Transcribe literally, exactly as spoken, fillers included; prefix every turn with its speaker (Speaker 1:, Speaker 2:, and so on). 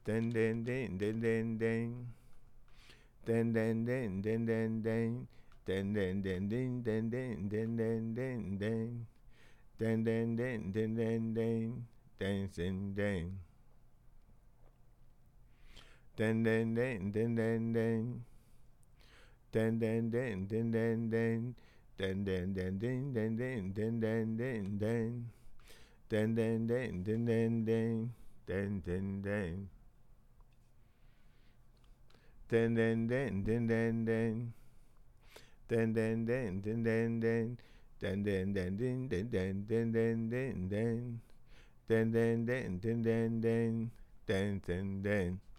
Speaker 1: Den den den den den den. Den den den den den den. Den den den den den den den den den den. Den den den den den den. Den den den. Den den den den den den. Den den den den den den. Den den den den den den den den den den. Den den den den den den. Den den den. Den den den den den den. Den den den den den den. Den den den den den den den den den den. Den den den den den den. Den den den.